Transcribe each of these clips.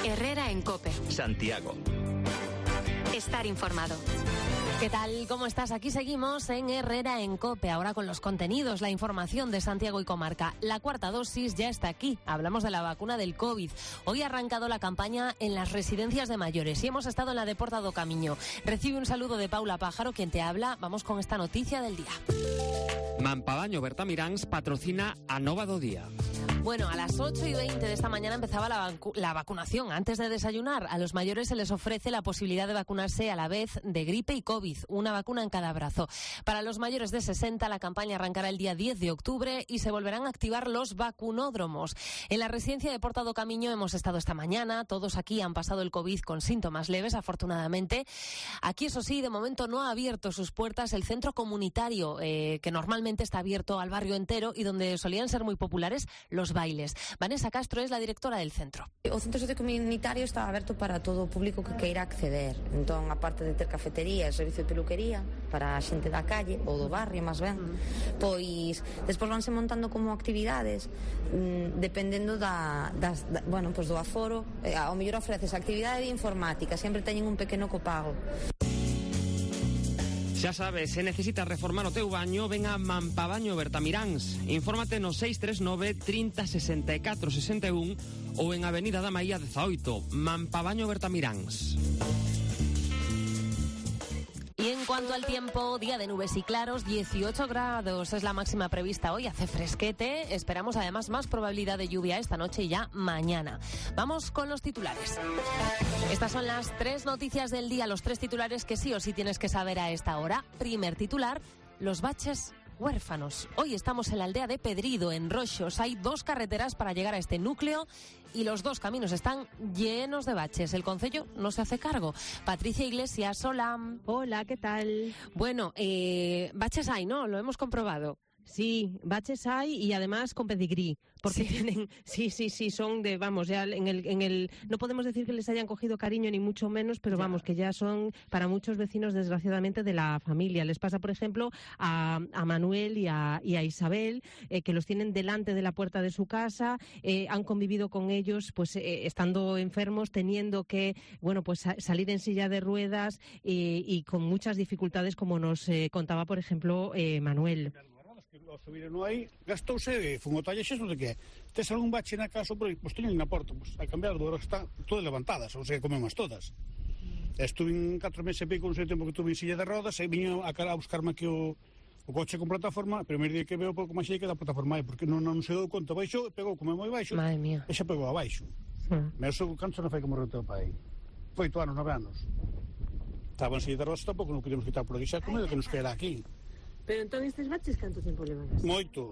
Herrera en COPE. Santiago. Estar informado. ¿Qué tal? ¿Cómo estás? Aquí seguimos en Herrera en COPE, ahora con los contenidos, la información de Santiago y comarca. La cuarta dosis ya está aquí. Hablamos de la vacuna del COVID. Hoy ha arrancado la campaña en las residencias de mayores y hemos estado en la de Porta do Camiño. Recibe un saludo de Paula Pájaro, quien te habla. Vamos con esta noticia del día. Mampabaño Bertamiráns patrocina a Nova do Día. Bueno, a las 8:20 de esta mañana empezaba la vacunación. Antes de desayunar, a los mayores se les ofrece la posibilidad de vacunarse a la vez de gripe y COVID, una vacuna en cada brazo. Para los mayores de 60, la campaña arrancará el día 10 de octubre y se volverán a activar los vacunódromos. En la residencia de Porta do Camiño hemos estado esta mañana. Todos aquí han pasado el COVID con síntomas leves, afortunadamente. Aquí, eso sí, de momento no ha abierto sus puertas el centro comunitario, que normalmente está abierto al barrio entero y donde solían ser muy populares los bailes. Vanessa Castro es la directora del centro. O centro sociocomunitario está aberto para todo o público que queira acceder. Entón, aparte de ter cafetería e servicio de peluquería para a xente da calle ou do barrio, máis ben, pois despois vanse montando como actividades dependendo do aforo. Ao mellor ofreces actividade de informática, sempre teñen un pequeno copago. Xa sabes, se necesitas reformar o teu baño, ven a Mampabaño Bertamiráns. Infórmate no 639 30 64 61 ou en Avenida da Maía 18, Mampabaño Bertamiráns. Y en cuanto al tiempo, día de nubes y claros, 18 grados es la máxima prevista hoy, hace fresquete, esperamos además más probabilidad de lluvia esta noche y ya mañana. Vamos con los titulares. Estas son las 3 noticias del día, los 3 titulares que sí o sí tienes que saber a esta hora. Primer titular, los baches huérfanos. Hoy estamos en la aldea de Pedrido, en Roxos. Hay 2 carreteras para llegar a este núcleo y los 2 caminos están llenos de baches. El concello no se hace cargo. Patricia Iglesias, hola. Hola, ¿qué tal? Bueno, baches hay, ¿no? Lo hemos comprobado. Sí, baches hay y además con pedigrí, porque tienen, sí, son de, vamos, ya en el, no podemos decir que les hayan cogido cariño ni mucho menos, pero vamos, que ya son para muchos vecinos desgraciadamente de la familia. Les pasa, por ejemplo, a Manuel y a Isabel, que los tienen delante de la puerta de su casa, han convivido con ellos, pues estando enfermos, teniendo que, bueno, pues salir en silla de ruedas y con muchas dificultades, como nos contaba, por ejemplo, Manuel. Que o subiron aí, gastouse e fun o talle xesto de que tes algún bache na casa, pois teñen na porta, pois a cambiar do que están todas levantadas, ou sea, comemos todas. Estuve en 4 meses e pico, non sei o tempo que tuve en silla de rodas, e viño a buscarme aquí o coche con plataforma. O primeiro día que veo pouco máis aí que da plataforma aí, porque non se deu conta, baixo, pegou como moi baixo, Madre mía. E xa pegou abaixo. Meso canto non fai como morreu teu pai. 8 anos, 9 anos. Estaba en silla de rodas, tampouco non queríamos quitar por aquí xa comida que nos queda aquí. Pero entón estes baches canto tempo levan? Moito.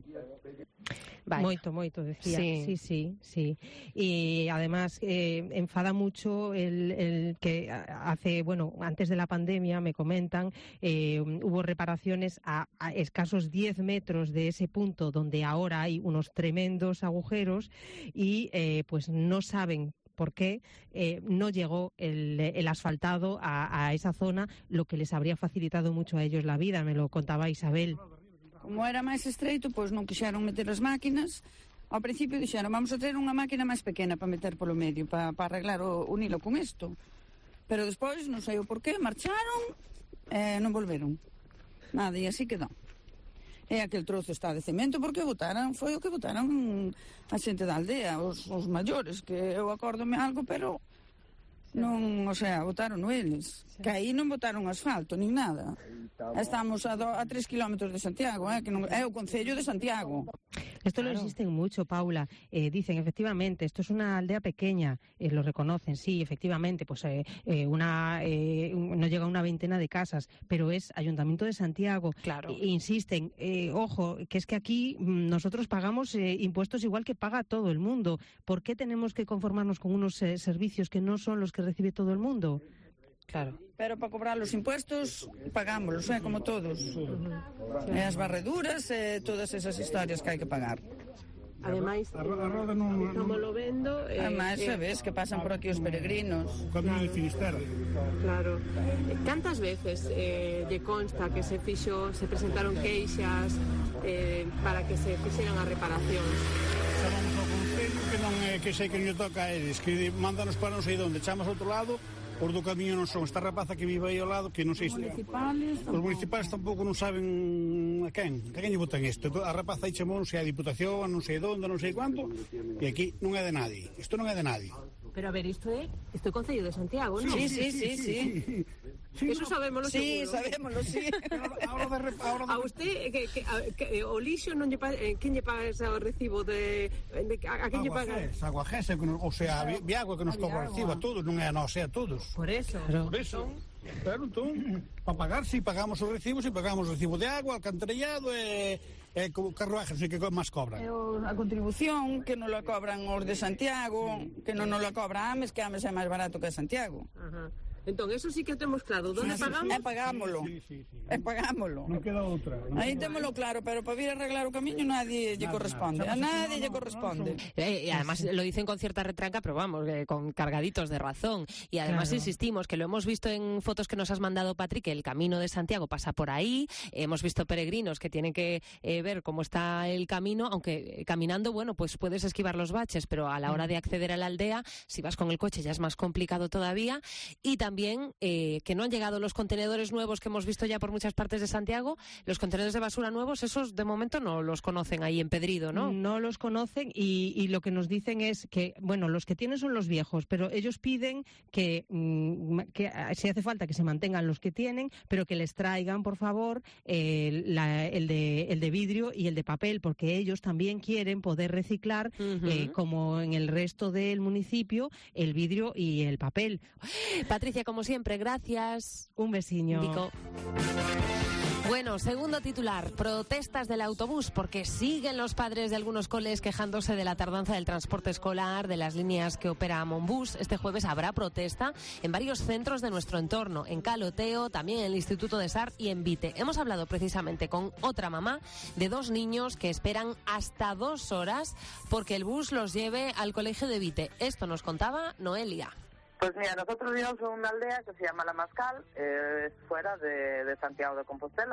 Moito, decía. Sí. Y además enfada mucho el que hace, bueno, antes de la pandemia, me comentan, hubo reparaciones a escasos 10 metros de ese punto donde ahora hay unos tremendos agujeros y pues no saben por qué no llegó el asfaltado a esa zona, lo que les habría facilitado mucho a ellos la vida, me lo contaba Isabel. Como era máis estreito, pois non quixeron meter as máquinas. Ao principio dixeron, vamos a ter unha máquina máis pequena para meter polo medio, para arreglar o nilo con isto. Pero despois, non sei o porqué, marcharon e non volveron. Nada, e así quedou. E aquel trozo está de cemento porque foi o que botaron a xente da aldea, os maiores, que eu acórdome algo, pero non, o sea, botaron eles. Que aí non botaron asfalto, nin nada. Estamos a 3 kilómetros de Santiago, que non, é o concello de Santiago. Esto lo insisten mucho, Paula. Dicen, efectivamente, esto es una aldea pequeña, lo reconocen, sí, efectivamente, pues no llega a una veintena de casas, pero es Ayuntamiento de Santiago. Claro. Insisten, ojo, que es que aquí nosotros pagamos impuestos igual que paga todo el mundo. ¿Por qué tenemos que conformarnos con unos servicios que no son los que recibe todo el mundo? Claro. Pero para cobrar los impuestos, pagámoslos, como todos. As barreduras, todas esas historias que hai que pagar. Ademais, estamos lo vendo... Ademais, sabes que pasan por aquí os peregrinos. Camiño de Finisterre. Claro. Cantas veces lle consta que se presentaron queixas para que se fixeran as reparacións? Chamamos ao concello que non que sei que non lle toca a eles, que mándanos para non sei onde, echamos ao outro lado, os do camiño non son. Esta rapaza que vive aí ao lado, que non sei se... Os municipales tampouco non saben a quen lle botan isto. A rapaza aí chamou, non sei, a Diputación, non sei onde, non sei cuánto, e aquí non é de nadie. Isto non é de nadie. Pero a ver, isto é Concello de Santiago, non? Sí. Eso sabémoslo seguro. Sí, sabémoslo, sí. A usted, o lixo non lle paga, quen lle paga ese recibo a quen lle paga? Agua Gesa, o sea, Viagua que nos cobra o recibo a todos, non é a nós, é a todos. Por eso. Claro, entón, para pagar, si pagamos os recibos, si pagamos o recibo de agua, alcantarillado e carruajes, non sei que máis cobran. A contribución que non la cobran os de Santiago, que non la cobra Ames, que Ames é máis barato que Santiago. Ajá. Entón, eso sí que temos claro. Donde pagamos? Pagámoslo. Sí. Pagámoslo. Non queda outra. Aí témoslo claro, pero para vir a arreglar o camiño nadie lle corresponde. A nadie lle corresponde. Y además lo dicen con cierta retranca, pero vamos, con cargaditos de razón. Y además insistimos, que lo hemos visto en fotos que nos has mandado, Patrick, que el Camino de Santiago pasa por ahí. Hemos visto peregrinos que tienen que ver cómo está el camino, aunque caminando, bueno, pues puedes esquivar los baches, pero a la hora de acceder a la aldea, si vas con el coche ya es más complicado todavía. Y también que no han llegado los contenedores nuevos que hemos visto ya por muchas partes de Santiago. Los contenedores de basura nuevos, esos de momento no los conocen ahí en Pedrido, ¿no? No los conocen y lo que nos dicen es que, bueno, los que tienen son los viejos, pero ellos piden que si hace falta que se mantengan los que tienen, pero que les traigan, por favor, el de vidrio y el de papel, porque ellos también quieren poder reciclar, como en el resto del municipio, el vidrio y el papel. Patricia, como siempre, gracias. Un besiño. Dico. Bueno, segundo titular, protestas del autobús, porque siguen los padres de algunos coles quejándose de la tardanza del transporte escolar, de las líneas que opera Monbús. Este jueves habrá protesta en varios centros de nuestro entorno, en Caloteo, también en el Instituto de Sar y en Vite. Hemos hablado precisamente con otra mamá de 2 niños que esperan hasta 2 horas porque el bus los lleve al colegio de Vite. Esto nos contaba Noelia. Pues mira, nosotros vivimos en una aldea que se llama La Mascal, fuera de Santiago de Compostela.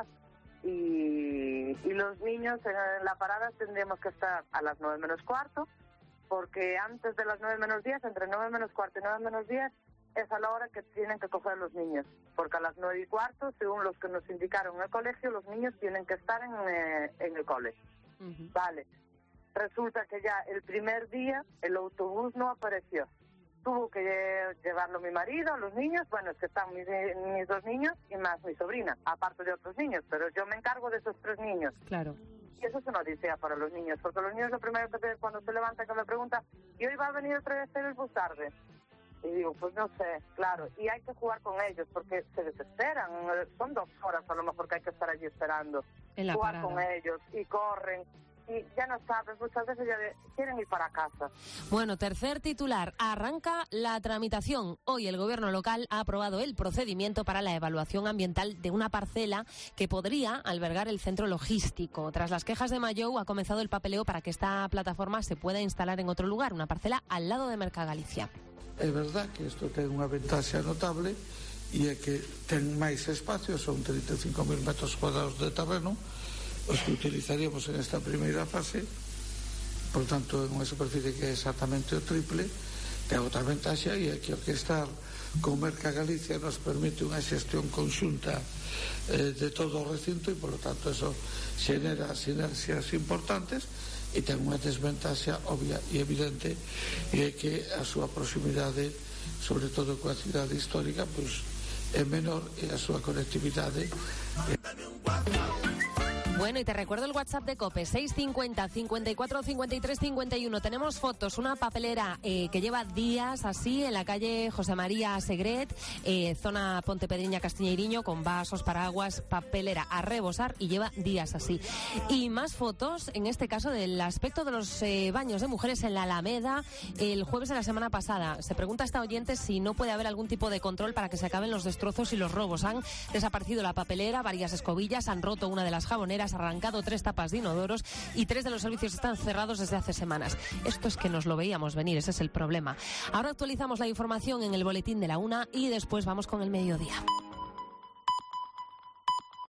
Y los niños en la parada tendríamos que estar a las 9 menos cuarto, porque antes de las 9 menos 10, entre 9 menos cuarto y 9 menos 10, es a la hora que tienen que coger los niños. Porque a las 9 y cuarto, según los que nos indicaron en el colegio, los niños tienen que estar en el cole. Vale. Resulta que ya el primer día el autobús no apareció. Tuvo que llevarlo mi marido, los niños, bueno, es que están mis 2 niños y más mi sobrina, aparte de otros niños, pero yo me encargo de esos 3 niños. Claro. Y eso es una odisea para los niños, porque los niños lo primero que cuando se levantan que me preguntan, ¿y hoy va a venir otra vez el bus tarde? Y digo, pues no sé, claro, y hay que jugar con ellos, porque se desesperan, son 2 horas a lo mejor que hay que estar allí esperando. En la jugar parada. con ellos, y corren. Y ya no sabes, muchas veces ya quieren ir para casa. Bueno, tercer titular. Arranca la tramitación. Hoy el gobierno local ha aprobado el procedimiento para la evaluación ambiental de una parcela que podría albergar el centro logístico. Tras las quejas de Mayou, ha comenzado el papeleo para que esta plataforma se pueda instalar en otro lugar, una parcela al lado de Mercagalicia. É verdad que isto ten unha ventaxa notable e é que ten máis espacio, son 35.000 metros cuadrados de terreno, os que utilizaríamos en esta primeira fase, por tanto, en unha superficie que é exactamente o triple. Ten outra ventaxa e é que o que estar con Mercagalicia nos permite unha xestión conxunta de todo o recinto e, por lo tanto, eso xenera sinerxias importantes. E ten unha desventaxa obvia e evidente, e é que a súa proximidade, sobre todo coa cidade histórica, pois é menor e a súa conectividade. Bueno, y te recuerdo el WhatsApp de COPE, 650 54 53 51. Tenemos fotos, una papelera que lleva días así en la calle José María Segret, zona Pontepedriña, Castiñeiriño, con vasos, paraguas, papelera a rebosar y lleva días así. Y más fotos, en este caso, del aspecto de los baños de mujeres en la Alameda el jueves de la semana pasada. Se pregunta a esta oyente si no puede haber algún tipo de control para que se acaben los destrozos y los robos. Han desaparecido la papelera, varias escobillas, han roto una de las jaboneras, arrancado 3 tapas de inodoros y 3 de los servicios están cerrados desde hace semanas. Esto es que nos lo veíamos venir, ese es el problema. Ahora actualizamos la información en el boletín de la 1 y después vamos con el mediodía.